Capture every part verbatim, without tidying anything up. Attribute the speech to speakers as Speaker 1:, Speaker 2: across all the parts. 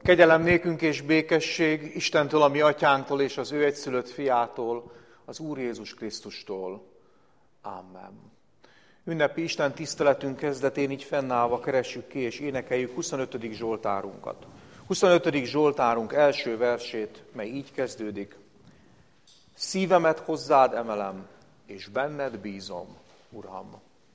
Speaker 1: Kegyelem nékünk és békesség Istentől, a mi atyánktól és az ő egyszülött fiától, az Úr Jézus Krisztustól. Amen. Ünnepi Isten tiszteletünk kezdetén így fennállva keressük ki és énekeljük huszonötödik Zsoltárunkat. huszonötödik Zsoltárunk első versét, mely így kezdődik. Szívemet hozzád emelem, és benned bízom, Uram.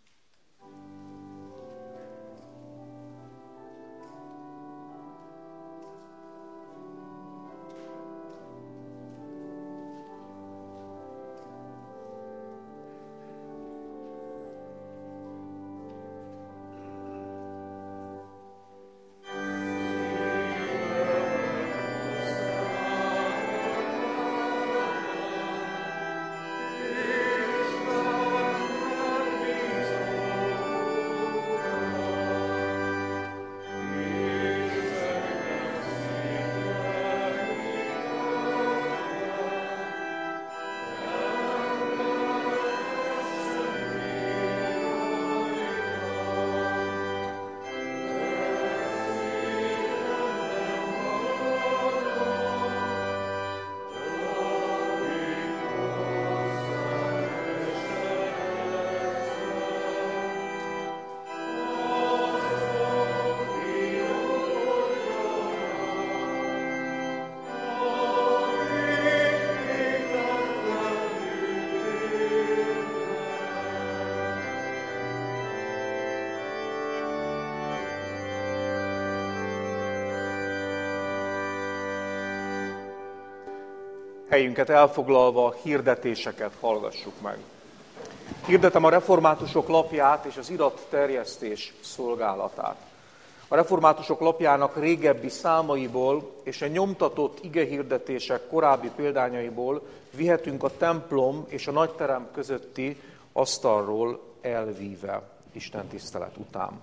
Speaker 1: Helyünket elfoglalva hirdetéseket hallgassuk meg. Hirdetem a reformátusok lapját és az iratterjesztés szolgálatát. A reformátusok lapjának régebbi számaiból és a nyomtatott igehirdetések korábbi példányaiból vihetünk a templom és a nagyterem közötti asztalról elvíve Isten tisztelet után.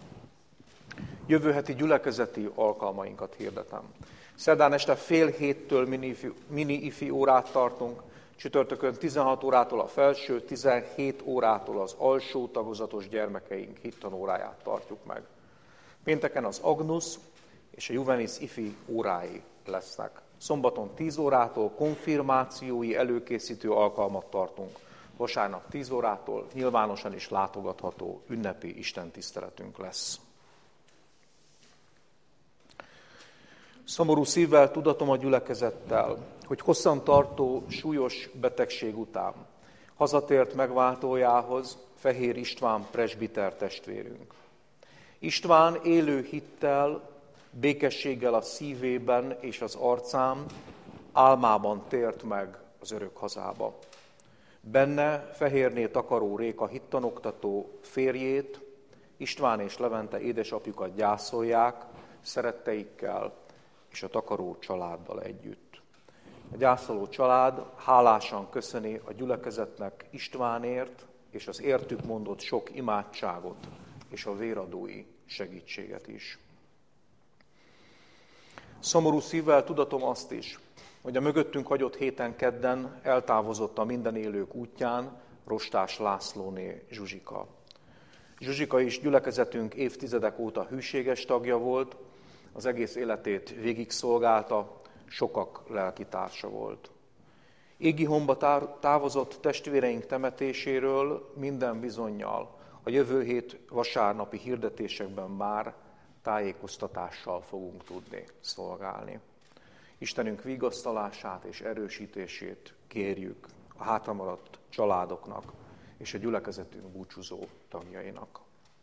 Speaker 1: Jövő heti gyülekezeti alkalmainkat hirdetem. Szerdán este fél héttől mini-ifi, mini-ifi órát tartunk, csütörtökön tizenhat órától a felső, tizenhét órától az alsó tagozatos gyermekeink hittanóráját tartjuk meg. Pénteken az Agnus és a Juvenis ifi órái lesznek. Szombaton tíz órától konfirmációi előkészítő alkalmat tartunk. Vasárnap tíz órától nyilvánosan is látogatható ünnepi istentiszteletünk lesz. Szomorú szívvel tudatom a gyülekezettel, hogy hosszantartó, súlyos betegség után hazatért megváltójához Fehér István presbiter testvérünk. István élő hittel, békességgel a szívében és az arcán, álmában tért meg az örök hazába. Benne Fehérné Takaró Réka hittanoktató férjét, István és Levente édesapjukat gyászolják szeretteikkel, és a Takaró családdal együtt. A gyászoló család hálásan köszöni a gyülekezetnek Istvánért, és az értük mondott sok imádságot, és a véradói segítséget is. Szomorú szívvel tudatom azt is, hogy a mögöttünk hagyott héten kedden eltávozott a minden élők útján Rostás Lászlóné Zsuzsika. Zsuzsika is gyülekezetünk évtizedek óta hűséges tagja volt, az egész életét végig szolgálta, sokak lelkitársa volt. Égihomba távozott testvéreink temetéséről minden bizonnyal a jövő hét vasárnapi hirdetésekben már tájékoztatással fogunk tudni szolgálni. Istenünk vigasztalását és erősítését kérjük a hátramaradt családoknak és a gyülekezetünk búcsúzó tagjainak.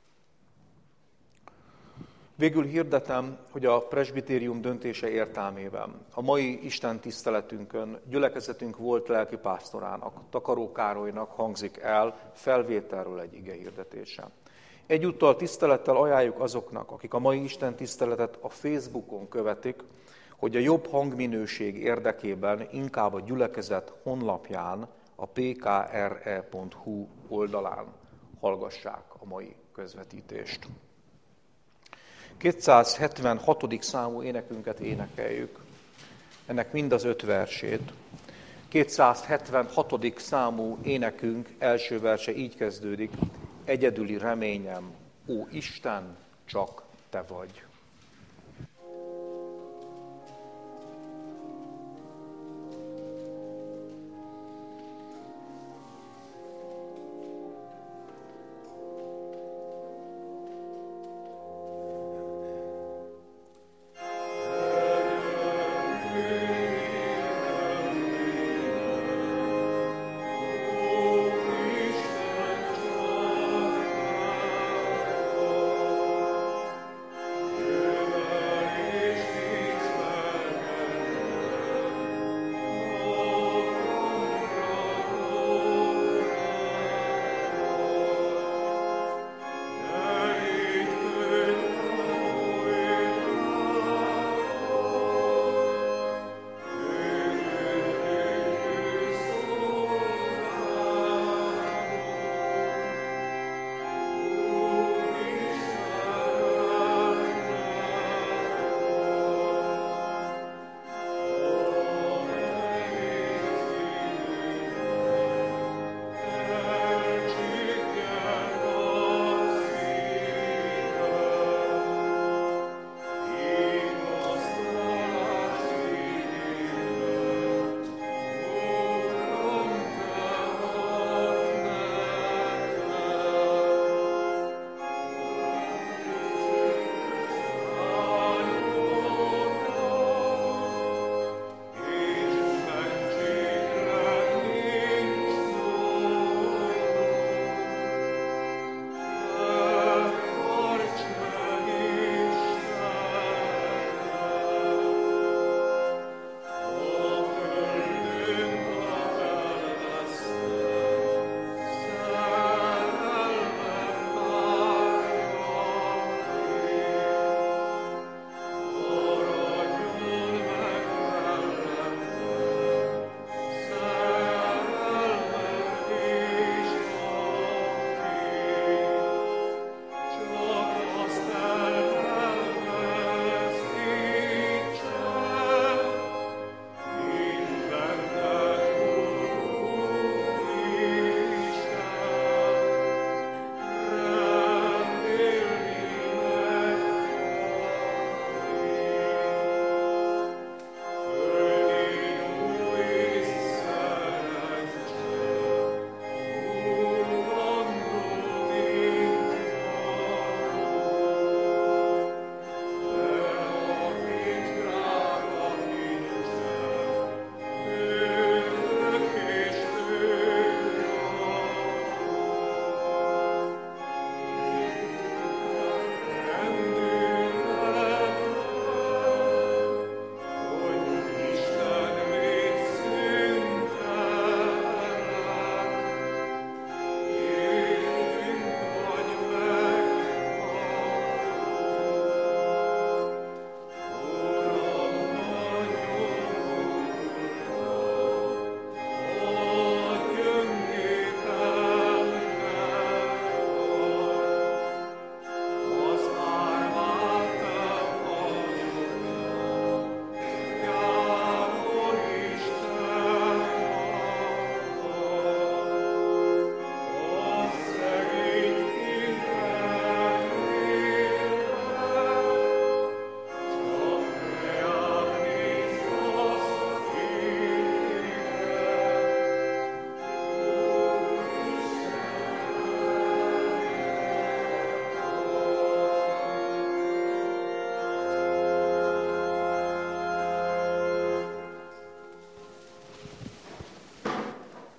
Speaker 1: Végül hirdetem, hogy a presbitérium döntése értelmében a mai Isten tiszteletünkön gyülekezetünk volt lelkipásztorának, Takaró Károlynak hangzik el felvételről egy igehirdetése. Egyúttal tisztelettel ajánljuk azoknak, akik a mai Isten tiszteletet a Facebookon követik, hogy a jobb hangminőség érdekében inkább a gyülekezet honlapján, a p k r e pont h u oldalán hallgassák a mai közvetítést. kétszázhetvenhatodik számú énekünket énekeljük, ennek mind az öt versét. kétszázhetvenhatodik számú énekünk első verse így kezdődik: egyedüli reményem, ó Isten, csak te vagy.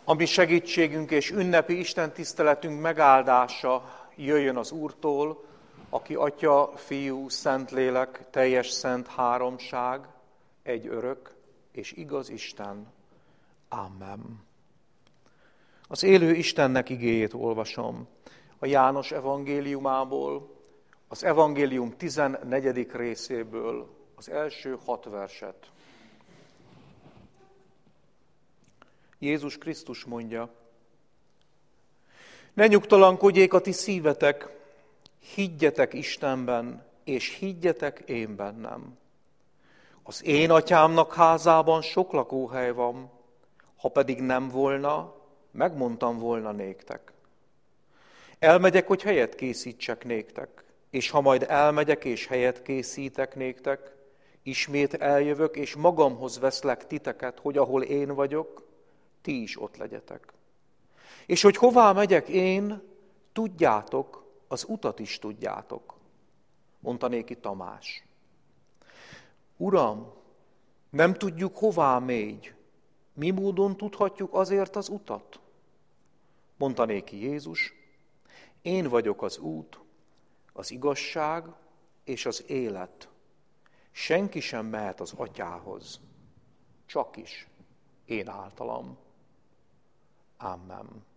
Speaker 1: A mi segítségünk és ünnepi Isten tiszteletünk megáldása jöjjön az Úrtól, aki Atya, Fiú, Szentlélek, teljes szent háromság, egy örök és igaz Isten. Amen. Az élő Istennek igéjét olvasom a János evangéliumából, az evangélium tizennegyedik részéből, az első hat verset. Jézus Krisztus mondja: ne nyugtalankodjék a ti szívetek, higgyetek Istenben, és higgyetek én bennem. Az én atyámnak házában sok lakóhely van, ha pedig nem volna, megmondtam volna néktek. Elmegyek, hogy helyet készítsek néktek, és ha majd elmegyek és helyet készítek néktek, ismét eljövök, és magamhoz veszlek titeket, hogy ahol én vagyok, ti is ott legyetek. És hogy hová megyek én, tudjátok, az utat is tudjátok, mondta néki Tamás. Uram, nem tudjuk, hová mégy, mi módon tudhatjuk azért az utat? Mondta néki Jézus, én vagyok az út, az igazság és az élet. Senki sem mehet az atyához, csak is én általam. Amen.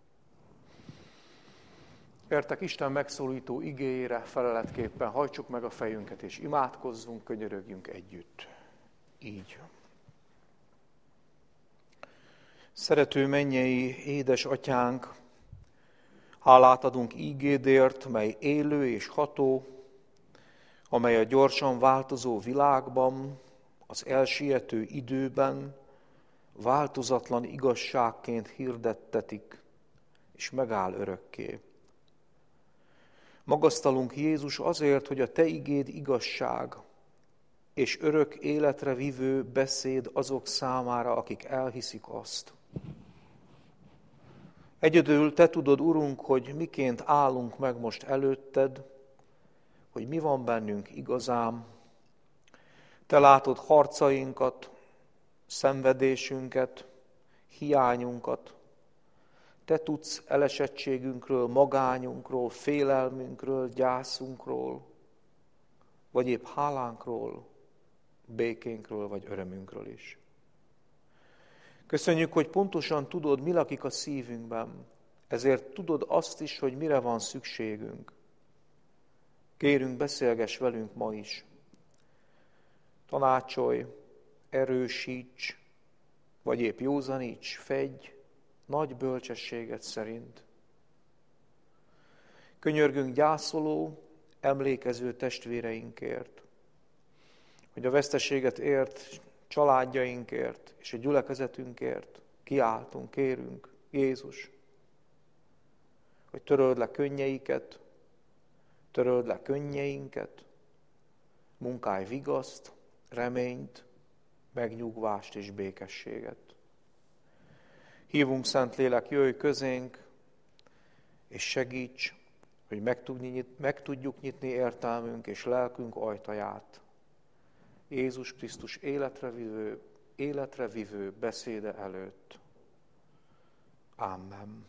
Speaker 1: Értek Isten megszólító igéjére feleletképpen hajtsuk meg a fejünket, és imádkozzunk, könyörögjünk együtt. Így. Szerető mennyei édes atyánk, hálát adunk ígédért, mely élő és ható, amely a gyorsan változó világban, az elsiető időben változatlan igazságként hirdettetik, és megáll örökké. Magasztalunk Jézus azért, hogy a te igéd igazság, és örök életre vivő beszéd azok számára, akik elhiszik azt. Egyedül te tudod, Urunk, hogy miként állunk meg most előtted, hogy mi van bennünk igazán. Te látod harcainkat, szenvedésünket, hiányunkat. Te tudsz elesettségünkről, magányunkról, félelmünkről, gyászunkról, vagy épp hálánkról, békénkről, vagy örömünkről is. Köszönjük, hogy pontosan tudod, mi lakik a szívünkben, ezért tudod azt is, hogy mire van szükségünk. Kérünk, beszélgess velünk ma is. Tanácsolj, erősíts, vagy épp józaníts, fedj, nagy bölcsességet szerint. Könyörgünk gyászoló, emlékező testvéreinkért, hogy a veszteséget ért családjainkért és a gyülekezetünkért kiáltunk, kérünk, Jézus, hogy töröld le könnyeiket, töröld le könnyeinket, munkálj vigaszt, reményt, megnyugvást és békességet. Hívunk, Szentlélek, jöjj közénk, és segíts, hogy meg, tudni, meg tudjuk nyitni értelmünk és lelkünk ajtaját. Jézus Krisztus életre vivő, életre vivő beszéde előtt. Amen.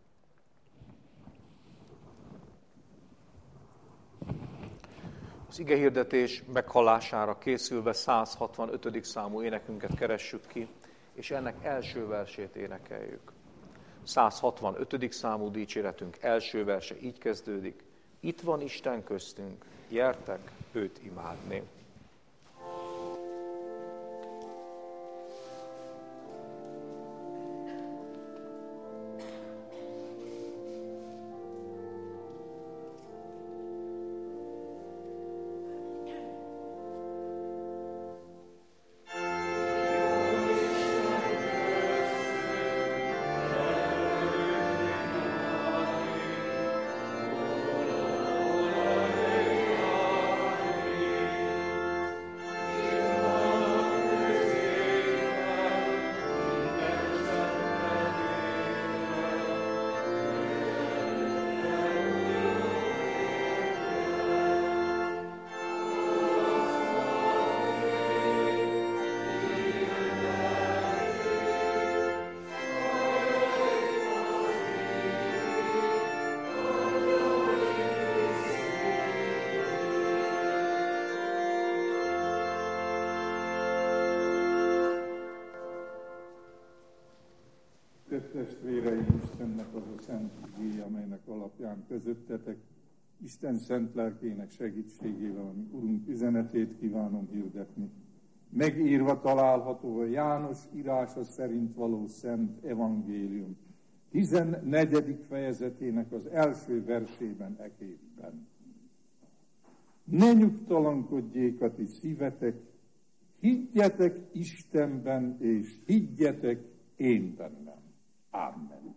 Speaker 1: Az igehirdetés meghallására készülve száz hatvanötödik számú énekünket keressük ki, és ennek első versét énekeljük. száz hatvanötödik számú dicséretünk első verse így kezdődik. Itt van Isten köztünk, gyertek őt imádni.
Speaker 2: Kedves testvéreim, Istennek az a szent igéje, amelynek alapján közöttetek Isten szent lelkének segítségével, ami Urunk üzenetét kívánom hirdetni. Megírva található a János írása szerint való szent evangélium tizennegyedik fejezetének az első versében eképpen. Ne nyugtalankodjék a ti szívetek, higgyetek Istenben, és higgyetek én bennem. Amen.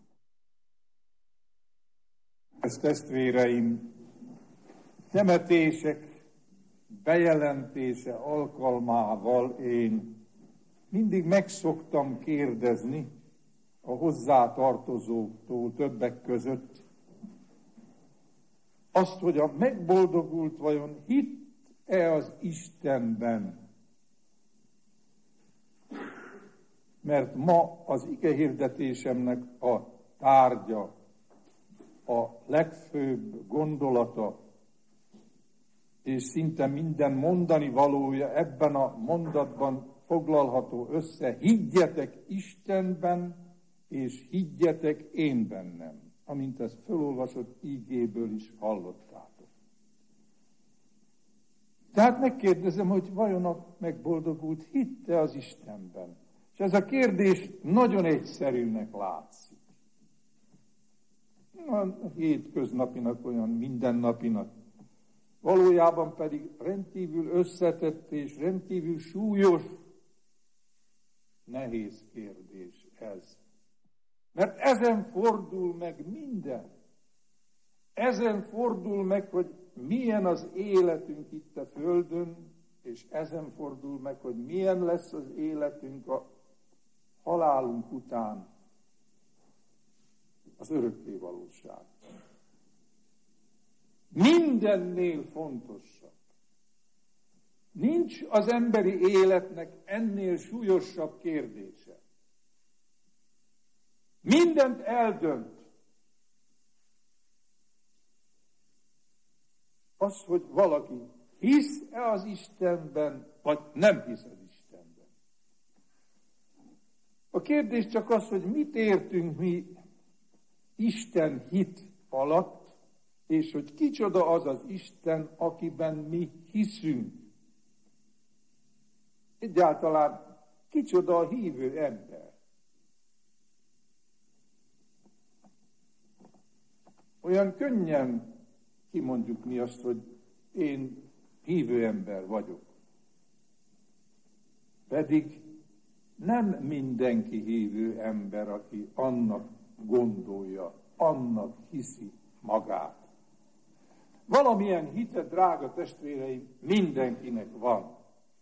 Speaker 2: Ez testvéreim, temetések bejelentése alkalmával én mindig megszoktam kérdezni a hozzátartozóktól többek között azt, hogy a megboldogult vajon hitt-e az Istenben. Mert ma az igehirdetésemnek a tárgya, a legfőbb gondolata, és szinte minden mondani valója ebben a mondatban foglalható össze: higgyetek Istenben, és higgyetek én bennem, amint ezt felolvasott ígéből is hallottátok. Tehát megkérdezem, hogy vajon a megboldogult hitte az Istenben? És ez a kérdés nagyon egyszerűnek látszik. A hétköznapinak, olyan mindennapinak. Valójában pedig rendkívül összetett és rendkívül súlyos, nehéz kérdés ez. Mert ezen fordul meg minden. Ezen fordul meg, hogy milyen az életünk itt a Földön, és ezen fordul meg, hogy milyen lesz az életünk a halálunk után, az örökké valóság. Mindennél fontosabb. Nincs az emberi életnek ennél súlyosabb kérdése. Mindent eldönt. Az, hogy valaki hisz-e az Istenben, vagy nem hisz az Istenben. A kérdés csak az, hogy mit értünk mi Isten hit alatt, és hogy kicsoda az az Isten, akiben mi hiszünk. Egyáltalán kicsoda a hívő ember. Olyan könnyen kimondjuk mi azt, hogy én hívő ember vagyok. Pedig nem mindenki hívő ember, aki annak gondolja, annak hiszi magát. Valamilyen hite, drága testvéreim, mindenkinek van.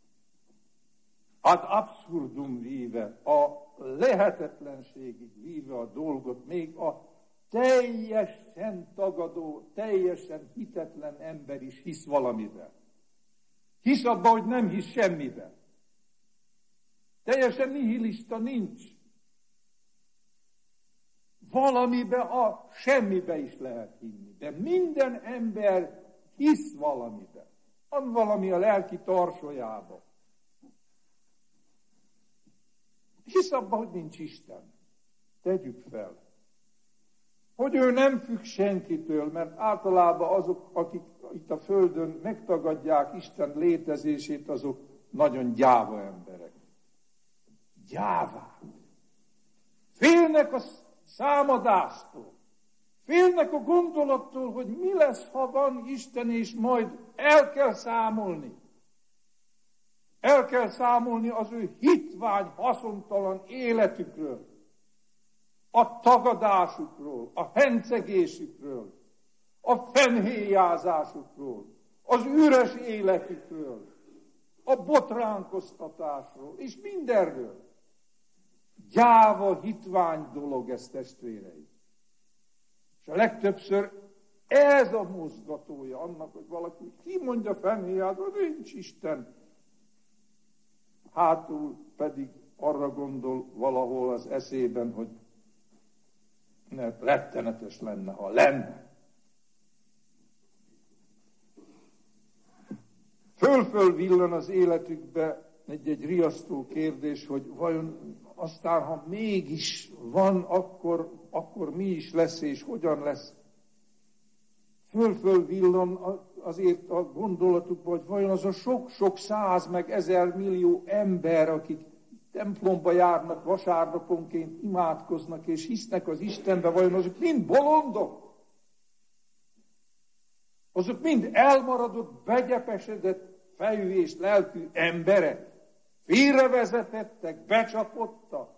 Speaker 2: Ad abszurdum víve, a lehetetlenségig víve a dolgot, még a teljesen tagadó, teljesen hitetlen ember is hisz valamiben. Hisz abban, hogy nem hisz semmiben. Teljesen nihilista nincs. Valamibe, a semmibe is lehet hinni. De minden ember hisz valamibe. Van valami a lelki tarsójába. Hisz abban, hogy nincs Isten. Tegyük fel. Hogy ő nem függ senkitől, mert általában azok, akik itt a Földön megtagadják Isten létezését, azok nagyon gyáva emberek. Gyávák. Félnek a számadástól. Félnek a gondolattól, hogy mi lesz, ha van Isten, és majd el kell számolni. El kell számolni az ő hitvány, haszontalan életükről, a tagadásukról, a hencegésükről, a fennhéjázásukról, az üres életükről, a botránkoztatásról, és mindenről. Gyáva, hitvány dolog ez, testvéreim. És a legtöbbször ez a mozgatója annak, hogy valaki kimondja fennhéjázva, hogy nincs Isten. Hátul pedig arra gondol valahol az eszében, hogy ne, rettenetes lenne, ha lenne. Föl-föl villan az életükbe egy-egy riasztó kérdés, hogy vajon aztán ha mégis van, akkor, akkor mi is lesz és hogyan lesz. Föl-föl villan azért a gondolatukban, hogy vajon az a sok-sok száz meg ezer millió ember, akik templomba járnak vasárnaponként, imádkoznak és hisznek az Istenbe, vajon azok mind bolondok? Azok mind elmaradott, begyepesedett fejű és lelkű emberek. Félrevezetettek, becsapottak.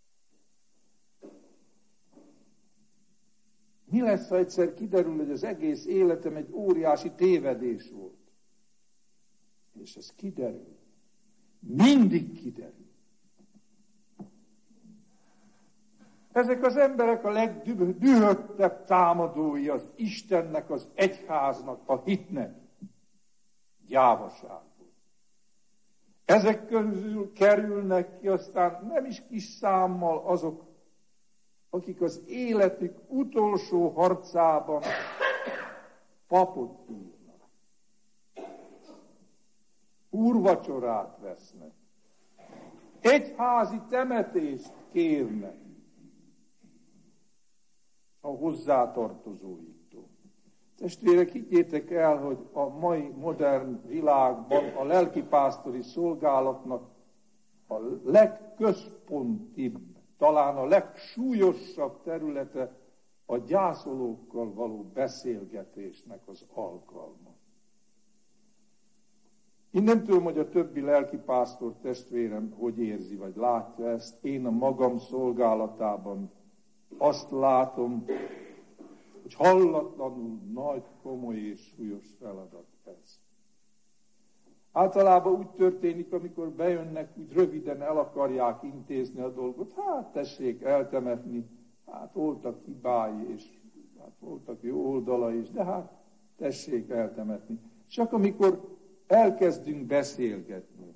Speaker 2: Mi lesz, ha egyszer kiderül, hogy az egész életem egy óriási tévedés volt? És ez kiderül. Mindig kiderül. Ezek az emberek a legdühöttebb támadói az Istennek, az egyháznak, a hitnek. Gyávaságból. Ezek közül kerülnek ki aztán nem is kis számmal azok, akik az életük utolsó harcában papot írnak. Úrvacsorát vesznek. Egyházi temetést kérnek a hozzátartozóiktól. Testvérek, higgyétek el, hogy a mai modern világban a lelkipásztori szolgálatnak a legközpontibb, talán a legsúlyosabb területe a gyászolókkal való beszélgetésnek az alkalma. Én nem tudom, hogy a többi lelkipásztor testvérem hogy érzi, vagy látja ezt. Én a magam szolgálatában azt látom, hogy hallatlanul nagy, komoly és súlyos feladat ez. Általában úgy történik, amikor bejönnek, úgy röviden el akarják intézni a dolgot. Hát tessék eltemetni, hát voltak hibái, és hát voltak jó oldala is, de hát tessék eltemetni. Csak amikor elkezdünk beszélgetni,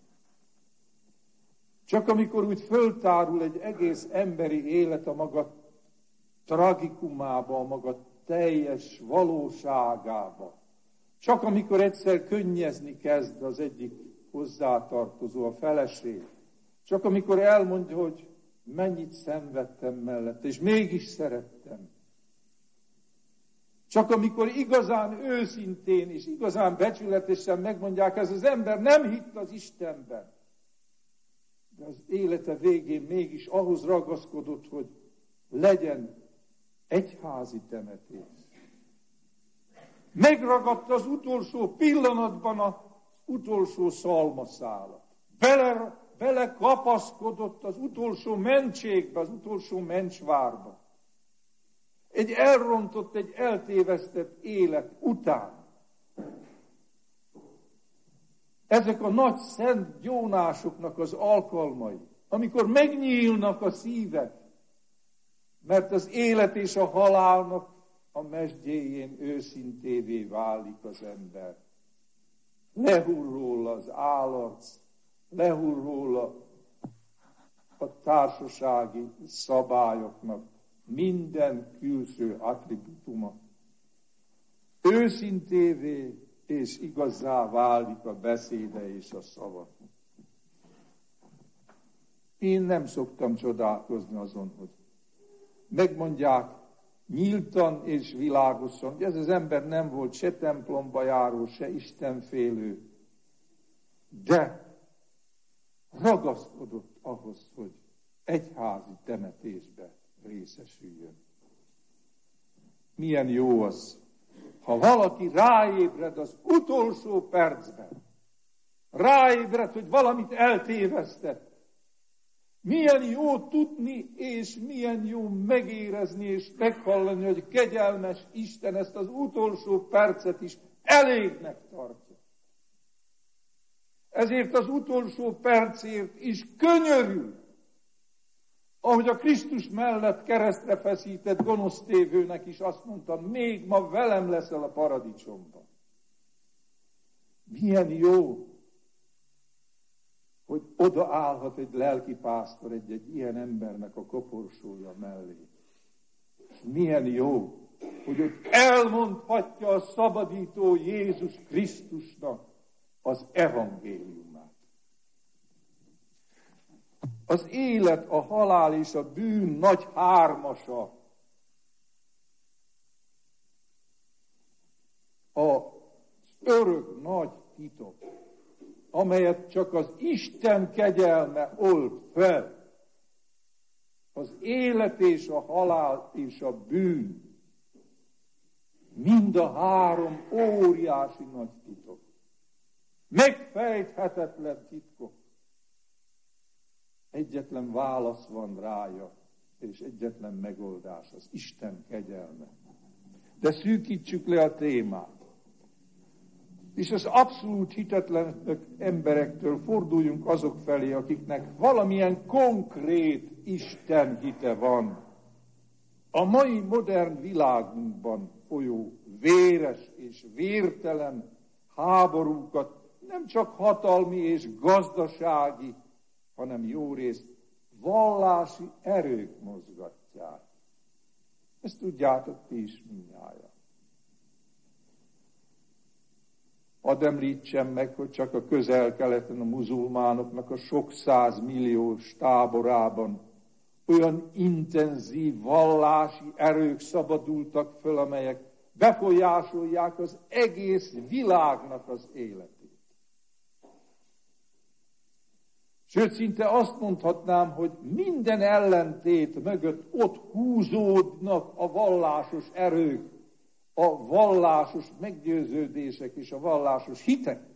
Speaker 2: csak amikor úgy föltárul egy egész emberi élet a maga tragikumába, a maga teljes valóságába, csak amikor egyszer könnyezni kezd az egyik hozzátartozó, a feleség, csak amikor elmondja, hogy mennyit szenvedtem mellette, és mégis szerettem. Csak amikor igazán őszintén és igazán becsületesen megmondják, ez az ember nem hitt az Istenben, de az élete végén mégis ahhoz ragaszkodott, hogy legyen egyházi temetés. Megragadta az utolsó pillanatban az utolsó szalmaszálat. Bele, bele kapaszkodott az utolsó mentségbe, az utolsó mencsvárba. Egy elrontott, egy eltévesztett élet után. Ezek a nagy szent gyónásoknak az alkalmai, amikor megnyílnak a szívek, mert az élet és a halálnak a mesdjéjén őszintévé válik az ember. Lehull róla az állarc, lehull róla a társasági szabályoknak minden külső attribútuma. Őszintévé és igazzá válik a beszéde és a szava. Én nem szoktam csodálkozni azon, hogy megmondják nyíltan és világosan, hogy ez az ember nem volt se templomba járó, se istenfélő, de ragaszkodott ahhoz, hogy egyházi temetésbe részesüljön. Milyen jó az, ha valaki ráébred az utolsó percben, ráébred, hogy valamit eltévesztett. Milyen jó tudni, és milyen jó megérezni, és meghallani, hogy kegyelmes Isten ezt az utolsó percet is elégnek tartja. Ezért az utolsó percért is könyörül, ahogy a Krisztus mellett keresztre feszített gonosztévőnek is azt mondta, még ma velem leszel a paradicsomban. Milyen jó, hogy odaállhat egy lelkipásztor egy-egy ilyen embernek a koporsója mellé. Milyen jó, hogy ott elmondhatja a szabadító Jézus Krisztusnak az evangéliumát. Az élet, a halál és a bűn nagy hármasa. Az örök nagy titok, amelyet csak az Isten kegyelme old fel. Az élet és a halál és a bűn. Mind a három óriási nagy titok. Megfejthetetlen titkok. Egyetlen válasz van rája, és egyetlen megoldás, az Isten kegyelme. De szűkítsük le a témát. És az abszolút hitetlen emberektől forduljunk azok felé, akiknek valamilyen konkrét Isten hite van. A mai modern világunkban folyó véres és vértelen háborúkat nem csak hatalmi és gazdasági, hanem jórészt vallási erők mozgatják. Ezt tudjátok ti is mindnyájan. Hadd említsem meg, hogy csak a Közel-Keleten a muzulmánoknak a sok százmilliós táborában olyan intenzív vallási erők szabadultak föl, amelyek befolyásolják az egész világnak az életét. Sőt, szinte azt mondhatnám, hogy minden ellentét mögött ott húzódnak a vallásos erők, a vallásos meggyőződések és a vallásos hitek.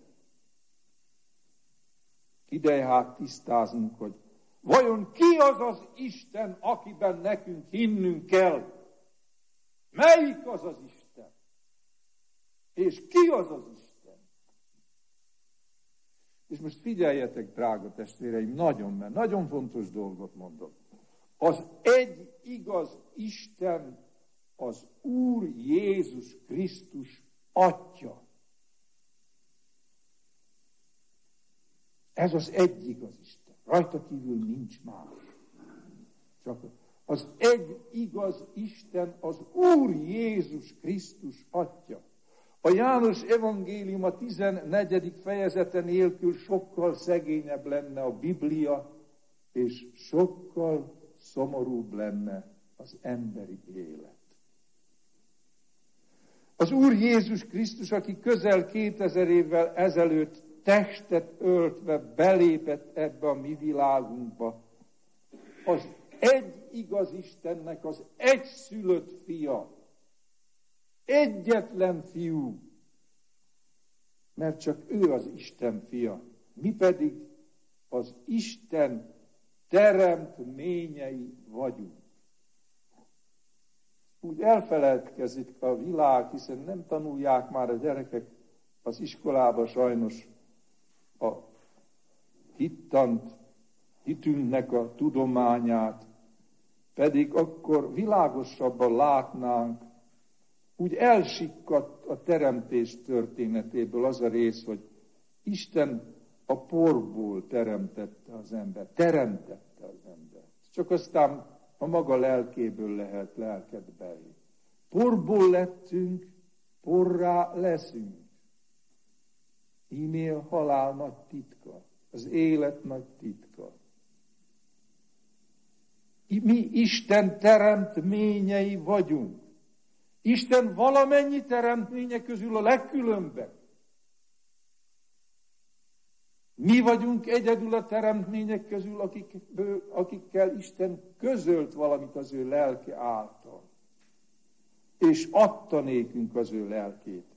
Speaker 2: Ideje hát tisztáznunk, hogy vajon ki az az Isten, akiben nekünk hinnünk kell? Melyik az az Isten? És ki az az Isten? És most figyeljetek, drága testvéreim, nagyon, mert nagyon fontos dolgot mondok. Az egy igaz Isten, az Úr Jézus Krisztus Atya. Ez az egy igaz Isten. Rajta kívül nincs más. Csak az egy igaz Isten, az Úr Jézus Krisztus Atya. A János evangélium a tizennegyedik fejezete nélkül sokkal szegényebb lenne a Biblia, és sokkal szomorúbb lenne az emberi élet. Az Úr Jézus Krisztus, aki közel kétezer évvel ezelőtt testet öltve belépett ebbe a mi világunkba, az egy igaz Istennek az egyszülött fia, egyetlen fiú, mert csak ő az Isten fia, mi pedig az Isten teremtményei vagyunk. Úgy elfeledkezik a világ, hiszen nem tanulják már a gyerekek az iskolába sajnos a hittant, hitünknek a tudományát, pedig akkor világosabban látnánk, úgy elsikkadt a teremtés történetéből az a rész, hogy Isten a porból teremtette az embert, teremtette az embert. Csak aztán a maga lelkéből lehet lelket belé. Porból lettünk, porrá leszünk. Íme a halál nagy titka, az élet nagy titka. Mi Isten teremtményei vagyunk. Isten valamennyi teremtménye közül a legkülönbebb. Mi vagyunk egyedül a teremtmények közül, akik, akikkel Isten közölt valamit az ő lelke által. És adta nékünk az ő lelkét.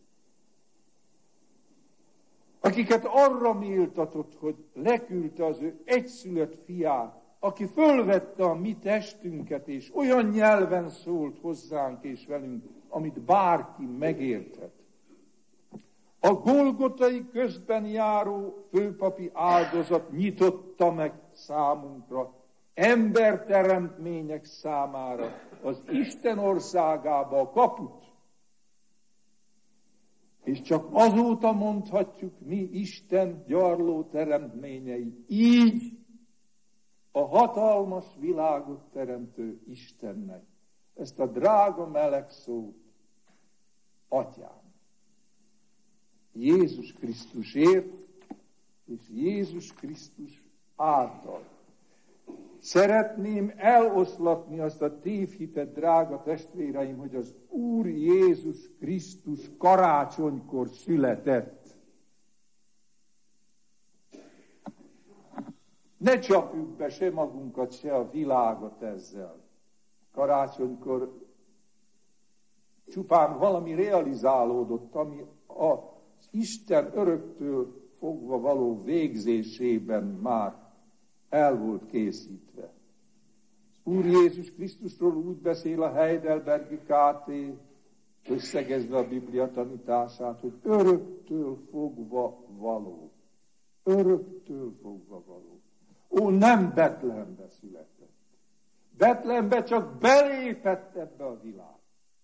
Speaker 2: Akiket arra méltatott, hogy leküldte az ő egyszülött fiát, aki fölvette a mi testünket, és olyan nyelven szólt hozzánk és velünk, amit bárki megérthet. A Golgotai közben járó főpapi áldozat nyitotta meg számunkra, emberteremtmények számára az Isten országába a kaput. És csak azóta mondhatjuk mi Isten gyarló teremtményei. Így a hatalmas világot teremtő Istennek ezt a drága meleg szót, Atyám. Jézus Krisztusért és Jézus Krisztus által. Szeretném eloszlatni azt a tévhitet, drága testvéreim, hogy az Úr Jézus Krisztus karácsonykor született. Ne csapjuk be se magunkat, se a világot ezzel. Karácsonykor csupán valami realizálódott, ami az Isten öröktől fogva való végzésében már el volt készítve. Az Úr Jézus Krisztusról úgy beszél a Heidelbergi ká té, összegezve a Biblia tanítását, hogy öröktől fogva való. Öröktől fogva való. Ó, nem Betlehembe született. Betlehembe csak belépett ebbe a világ.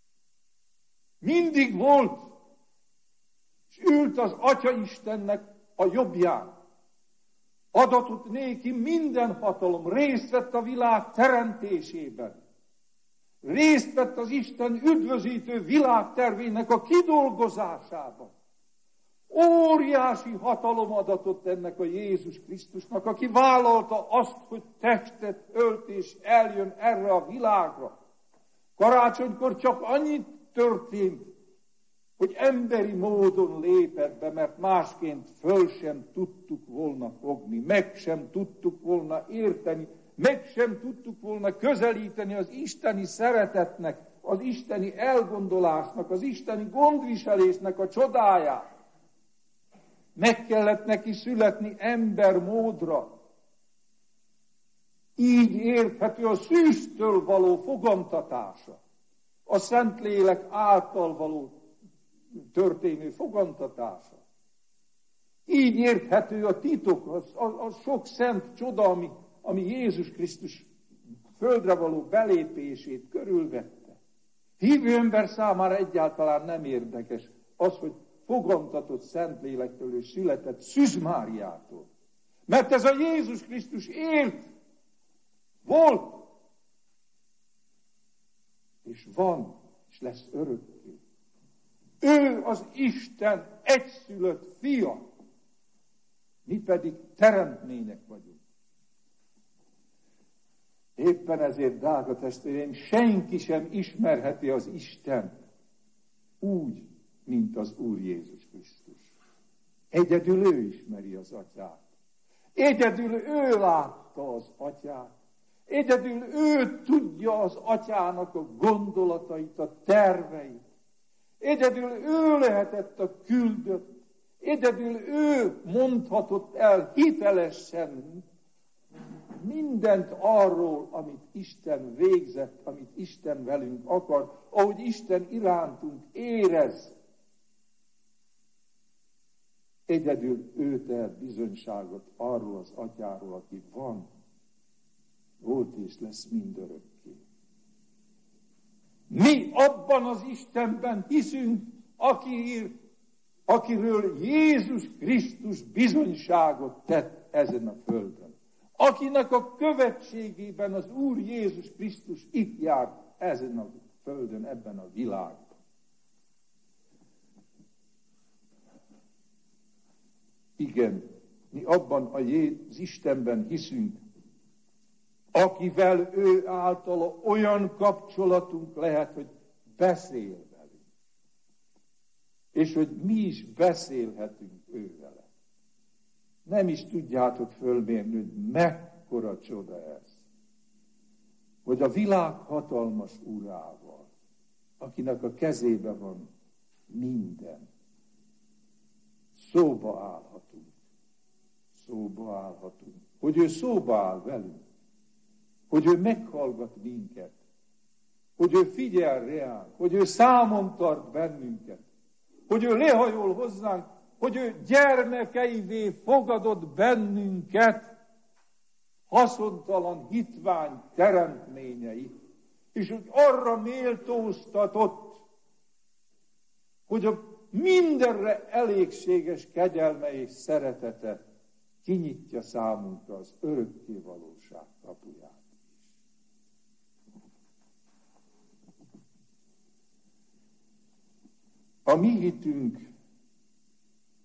Speaker 2: Mindig volt, és ült az Atya Istennek a jobbján. Adatott néki minden hatalom, részt vett a világ teremtésében. Részt vett az Isten üdvözítő világtervének a kidolgozásában. Óriási hatalom adatott ennek a Jézus Krisztusnak, aki vállalta azt, hogy testet ölt és eljön erre a világra. Karácsonykor csak annyit történt, hogy emberi módon lépett be, mert másként föl sem tudtuk volna fogni, meg sem tudtuk volna érteni, meg sem tudtuk volna közelíteni az isteni szeretetnek, az isteni elgondolásnak, az isteni gondviselésnek a csodáját. Meg kellett neki születni embermódra. Így érthető a szűztől való fogantatása, a Szentlélek által való történő fogantatása. Így érthető a titok, az, az, az sok szent csoda, ami, ami Jézus Krisztus földre való belépését körülvette. Hívő ember számára egyáltalán nem érdekes az, hogy fogantatott Szentlélektől és született Szűz Máriától. Mert ez a Jézus Krisztus élt, volt, és van, és lesz örökké. Ő az Isten egyszülött fia, mi pedig teremtmények vagyunk. Éppen ezért, drága testvéreim, senki sem ismerheti az Istent úgy, mint az Úr Jézus Krisztus. Egyedül ő ismeri az Atyát. Egyedül ő látta az Atyát. Egyedül ő tudja az Atyának a gondolatait, a terveit. Egyedül ő lehetett a küldött. Egyedül ő mondhatott el hitelesen mindent arról, amit Isten végzett, amit Isten velünk akar, ahogy Isten irántunk érez. Egyedül ő tehet bizonyságot arról az Atyáról, aki van, volt és lesz mindörökké. Mi abban az Istenben hiszünk, aki, akiről Jézus Krisztus bizonyságot tett ezen a földön. Akinek a követségében az Úr Jézus Krisztus itt járt ezen a földön, ebben a világban. Igen, mi abban az Istenben hiszünk, akivel ő általa olyan kapcsolatunk lehet, hogy beszél velünk. És hogy mi is beszélhetünk ővele. Nem is tudjátok fölmérni, hogy mekkora csoda ez. Hogy a világ hatalmas urával, akinek a kezébe van minden, szóba állhatunk. Szóba állhatunk. Hogy ő szóba áll velünk. Hogy ő meghallgat minket. Hogy ő figyel reánk. Hogy ő számon tart bennünket. Hogy ő lehajol hozzánk. Hogy ő gyermekeivé fogadott bennünket. Haszontalan hitvány teremtményei. És hogy arra méltóztatott, hogy a mindenre elégséges kegyelme és szeretete kinyitja számunkra az örökké valóság kapuját. A mi hitünk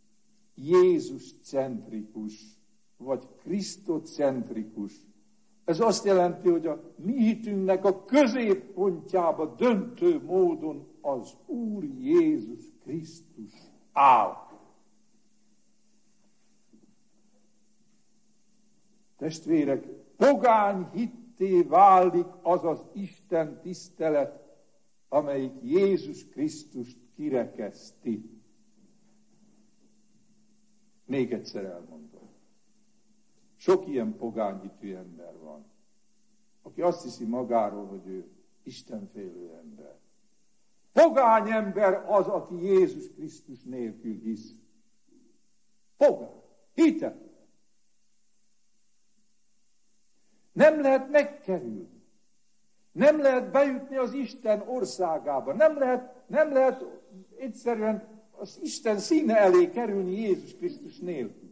Speaker 2: Jézus-centrikus, vagy krisztocentrikus, Ez azt jelenti, hogy a mi hitünknek a középpontjába döntő módon az Úr Jézus Krisztus áll. Testvérek, pogány hitté válik az az Isten tisztelet, amelyik Jézus Krisztust kirekeszti. Még egyszer elmondom. Sok ilyen pogányhitű ember van, aki azt hiszi magáról, hogy ő istenfélő ember. Pogány ember az, aki Jézus Krisztus nélkül hisz. Pogány. Hitetlen. Nem lehet megkerülni. Nem lehet bejutni az Isten országába. Nem lehet, nem lehet egyszerűen az Isten színe elé kerülni Jézus Krisztus nélkül.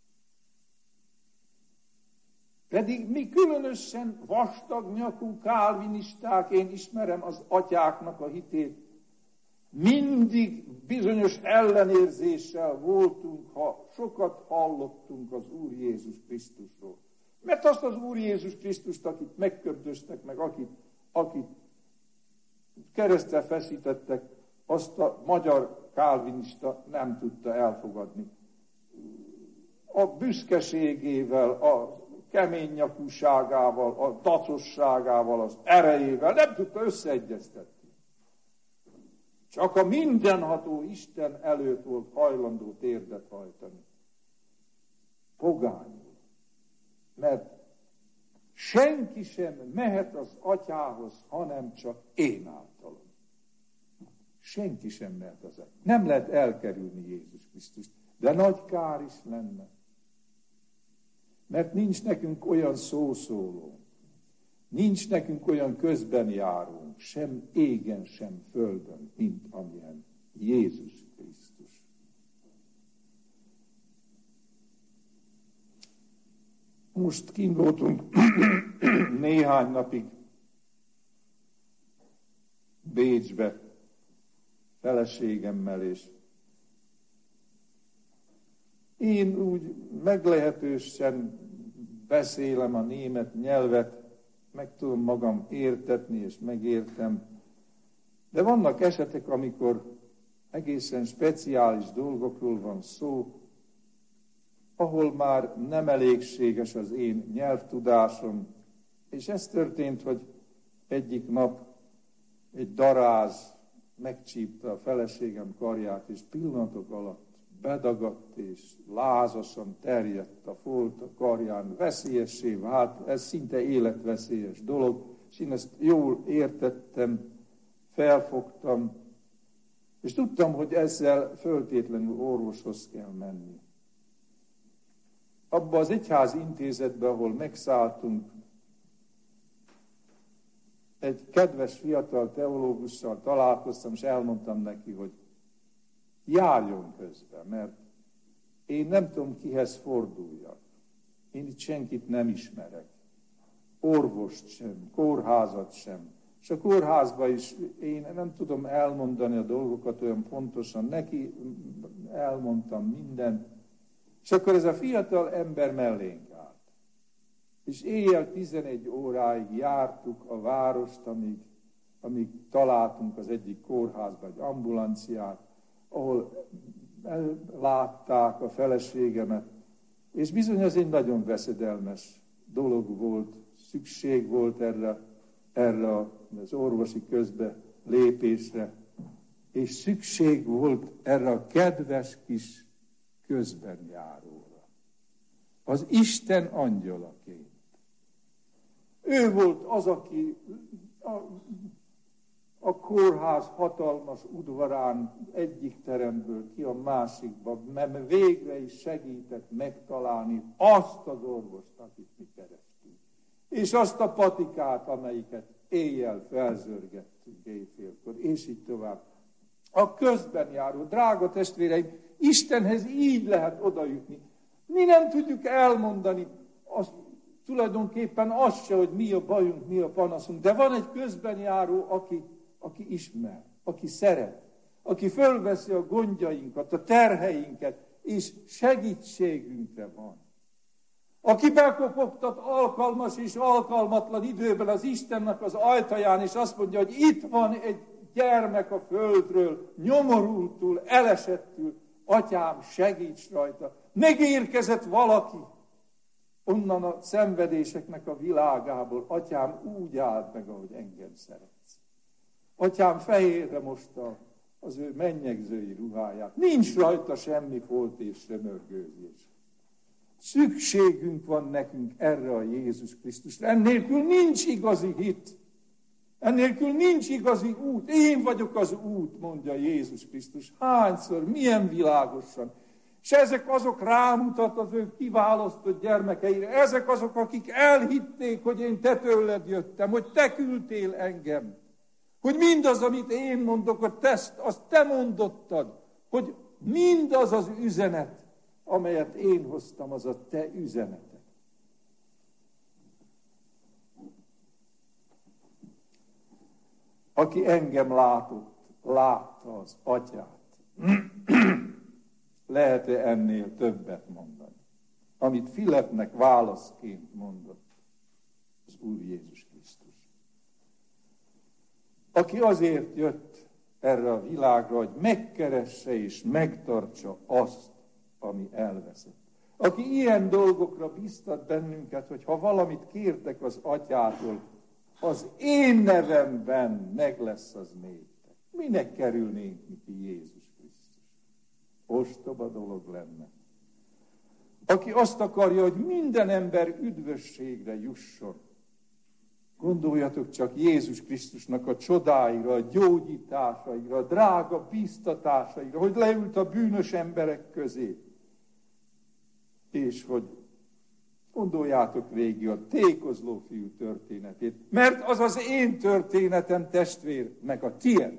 Speaker 2: Pedig mi különösen vastag nyakú kálvinisták, én ismerem az atyáknak a hitét, mindig bizonyos ellenérzéssel voltunk, ha sokat hallottunk az Úr Jézus Krisztusról. Mert azt az Úr Jézus Krisztust, akit megköbdöstek, meg akit, akit keresztre feszítettek, azt a magyar kálvinista nem tudta elfogadni. A büszkeségével, a kemény nyakúságával, a dacosságával, az erejével nem tudta összeegyeztetni. Csak a mindenható Isten előtt volt hajlandó térdet hajtani. Pogány. Mert senki sem mehet az atyához, hanem csak én általam. Senki sem mehet az atyához. Nem lehet elkerülni Jézus Krisztust, de nagy kár is lenne. Mert nincs nekünk olyan szószólónk, nincs nekünk olyan közben járónk, sem égen, sem földön, mint amilyen Jézus Krisztus. Most kint voltunk néhány napig Bécsbe feleségemmel, és én úgy meglehetősen beszélem a német nyelvet, meg tudom magam értetni, és megértem. De vannak esetek, amikor egészen speciális dolgokról van szó, ahol már nem elégséges az én nyelvtudásom. És ez történt, hogy egyik nap egy daráz megcsípte a feleségem karját, és pillanatok alatt bedagadt, és lázasan terjedt a folt a karján, veszélyessé vált, ez szinte életveszélyes dolog, és én ezt jól értettem, felfogtam, és tudtam, hogy ezzel föltétlenül orvoshoz kell menni. Abba az egyházi intézetbe, ahol megszálltunk, egy kedves fiatal teológussal találkoztam, és elmondtam neki, hogy járjon közbe, mert én nem tudom, kihez forduljak. Én itt senkit nem ismerek. Orvost sem, kórházat sem. És a kórházba is én nem tudom elmondani a dolgokat olyan pontosan. Neki elmondtam mindent. És akkor ez a fiatal ember mellénk állt. És éjjel tizenegy óráig jártuk a várost, amíg, amíg találtunk az egyik kórházba egy ambulanciát, ahol látták a feleségemet, és bizony az egy nagyon veszedelmes dolog volt, szükség volt erre, erre az orvosi közbe lépésre, és szükség volt erre a kedves kis közbenjáróra. Az Isten angyalaként. Ő volt az, aki a, a kórház hatalmas udvarán egyik teremből ki a másikba, mert végre is segített megtalálni azt az orvost, akit mi kerestünk. És azt a patikát, amelyiket éjjel felzörgettünk éjfélkor, és így tovább. A közben járó, drága testvéreim, Istenhez így lehet odajutni. Mi nem tudjuk elmondani azt, tulajdonképpen azt se, hogy mi a bajunk, mi a panaszunk, de van egy közben járó, aki, aki ismer, aki szeret, aki fölveszi a gondjainkat, a terheinket, és segítségünkre van. aki bekopogtat alkalmas és alkalmatlan időben az Istennek az ajtaján, és azt mondja, hogy itt van egy gyermek a földről, nyomorultul, elesettül, atyám, segíts rajta. Megérkezett valaki onnan a szenvedéseknek a világából, atyám, úgy áld meg, ahogy engem szeretsz. Atyám fehérre mosta az ő mennyegzői ruháját. Nincs rajta semmi folt és remörgőzés. Szükségünk van nekünk erre a Jézus Krisztusra. Ennélkül nincs igazi hit. Ennélkül nincs igazi út. Én vagyok az út, mondja Jézus Krisztus. Hányszor, milyen világosan. És ezek azok rámutat az ő kiválasztott gyermekeire. Ezek azok, akik elhitték, hogy én te tőled jöttem, hogy te küldtél engem. Hogy mindaz, amit én mondok, hogy te, azt te mondottad. Hogy mindaz az üzenet, amelyet én hoztam, az a te üzeneted. Aki engem látott, látta az atyát. Lehet-e ennél többet mondani? Amit Filipnek válaszként mondott az Úr Jézus Krisztus. Aki azért jött erre a világra, hogy megkeresse és megtartsa azt, ami elveszett. Aki ilyen dolgokra biztat bennünket, hogy ha valamit kértek az atyától, az én nevemben meg lesz az néktek. Minek kerülnénk mi ki Jézus Krisztus? Ostoba dolog lenne. Aki azt akarja, hogy minden ember üdvösségre jusson, gondoljatok csak Jézus Krisztusnak a csodáira, a gyógyításaira, a drága bíztatásaira, hogy leült a bűnös emberek közé, és hogy gondoljátok végig a tékozló fiú történetét, mert az az én történetem, testvér, meg a tiéd.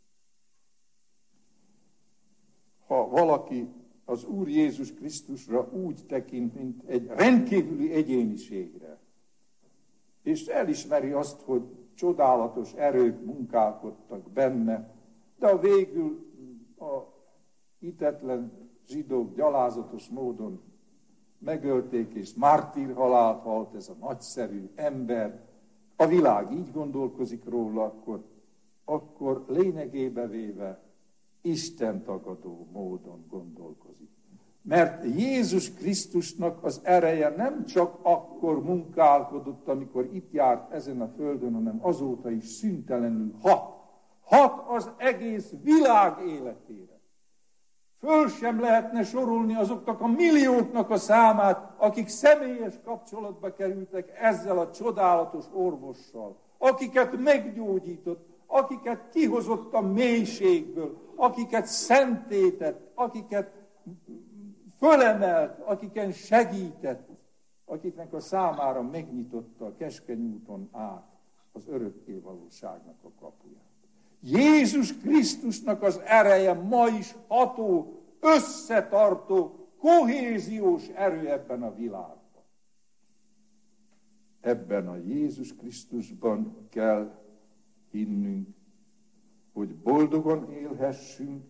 Speaker 2: Ha valaki az Úr Jézus Krisztusra úgy tekint, mint egy rendkívüli egyéniségre, és elismeri azt, hogy csodálatos erők munkálkodtak benne, de a végül a hitetlen zsidók gyalázatos módon megölték, és mártírhalált halt ez a nagyszerű ember, a világ így gondolkozik róla, akkor, akkor lényegébe véve Isten tagadó módon gondolkozik. Mert Jézus Krisztusnak az ereje nem csak akkor munkálkodott, amikor itt járt ezen a földön, hanem azóta is szüntelenül hat. Hat az egész világ életére. Föl sem lehetne sorolni azoknak a millióknak a számát, akik személyes kapcsolatba kerültek ezzel a csodálatos orvossal, akiket meggyógyított, akiket kihozott a mélységből, akiket szentétett, akiket fölemelt, akiken segített, akiknek a számára megnyitotta a keskeny úton át az örökké valóságnak a kapuját. Jézus Krisztusnak az ereje ma is ható, összetartó, kohéziós erő ebben a világban. Ebben a Jézus Krisztusban kell hinnünk, hogy boldogan élhessünk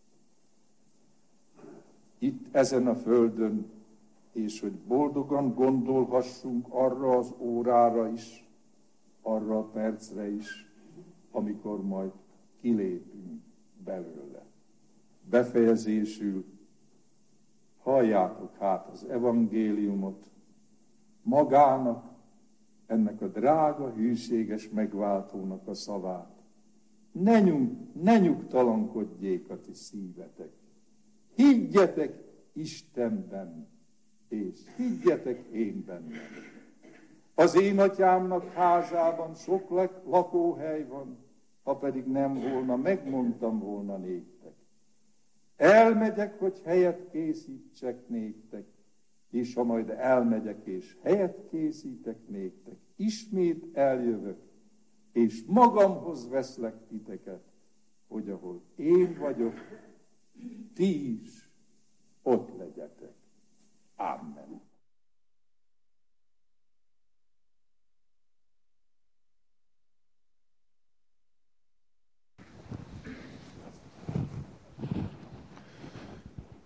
Speaker 2: itt ezen a földön, és hogy boldogan gondolhassunk arra az órára is, arra a percre is, amikor majd kilépünk belőle. Befejezésül halljátok hát az evangéliumot magának, ennek a drága, hűséges megváltónak a szavát. Ne, nyug, ne nyugtalankodjék a ti szívetek. Higgyetek Istenben, és higgyetek én bennem. Az én atyámnak házában sok lakóhely van, ha pedig nem volna, megmondtam volna néktek. Elmegyek, hogy helyet készítsek néktek, és ha majd elmegyek, és helyet készítek néktek, ismét eljövök, és magamhoz veszlek titeket, hogy ahol én vagyok, ti is ott legyetek. Amen.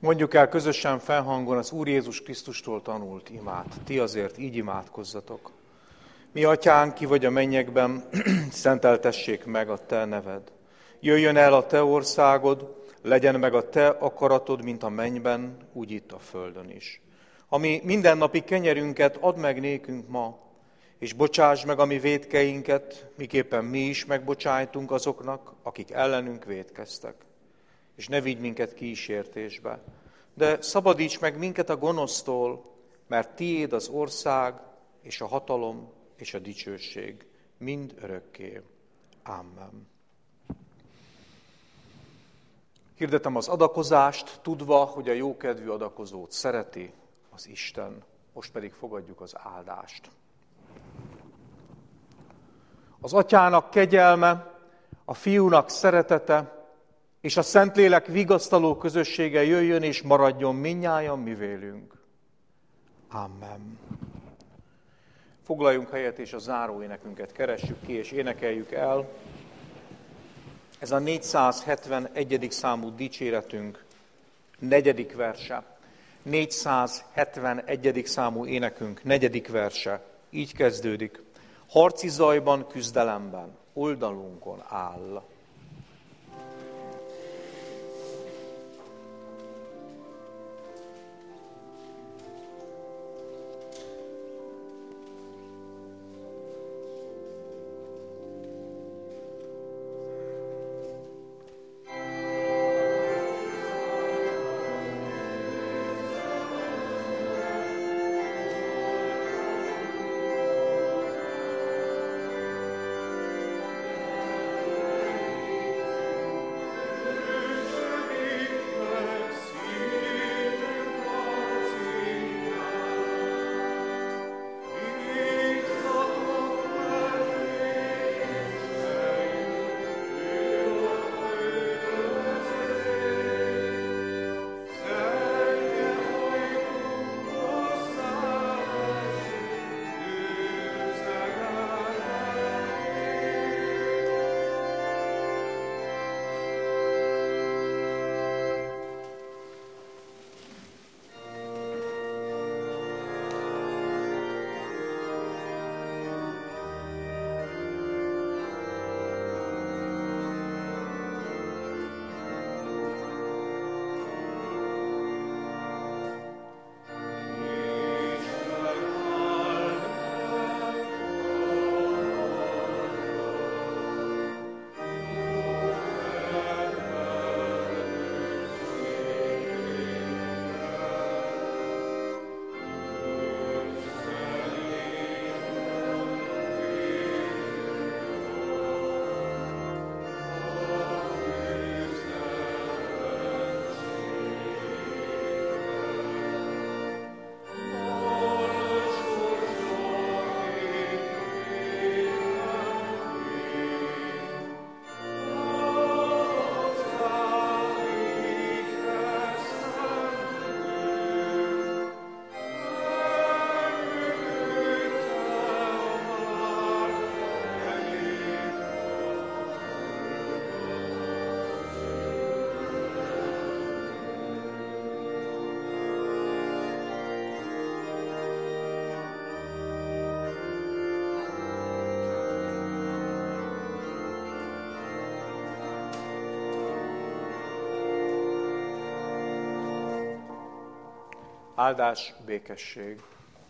Speaker 1: Mondjuk el közösen fennhangon az Úr Jézus Krisztustól tanult imát. Ti azért így imádkozzatok. Mi atyánk, ki vagy a mennyekben, szenteltessék meg a te neved. Jöjjön el a te országod, legyen meg a te akaratod, mint a mennyben, úgy itt a földön is. Ami mindennapi kenyerünket add meg nékünk ma, és bocsáss meg a mi vétkeinket, miképpen mi is megbocsájtunk azoknak, akik ellenünk vétkeztek. És ne vigy minket kísértésbe, de szabadíts meg minket a gonosztól, mert tiéd az ország, és a hatalom, és a dicsőség mind örökké. Amen. Hirdetem az adakozást, tudva, hogy a jókedvű adakozót szereti az Isten. Most pedig fogadjuk az áldást. Az Atyának kegyelme, a Fiúnak szeretete, és a Szentlélek vigasztaló közössége jöjjön és maradjon mindnyájan mi vélünk. Amen. Foglaljunk helyet, és a záróénekünket keressük ki, és énekeljük el. Ez a négyszázhetvenegyedik számú dicséretünk negyedik verse. négyszázhetvenegyedik számú énekünk negyedik verse. Így kezdődik. Harci zajban, küzdelemben, oldalunkon áll. Áldás, békesség.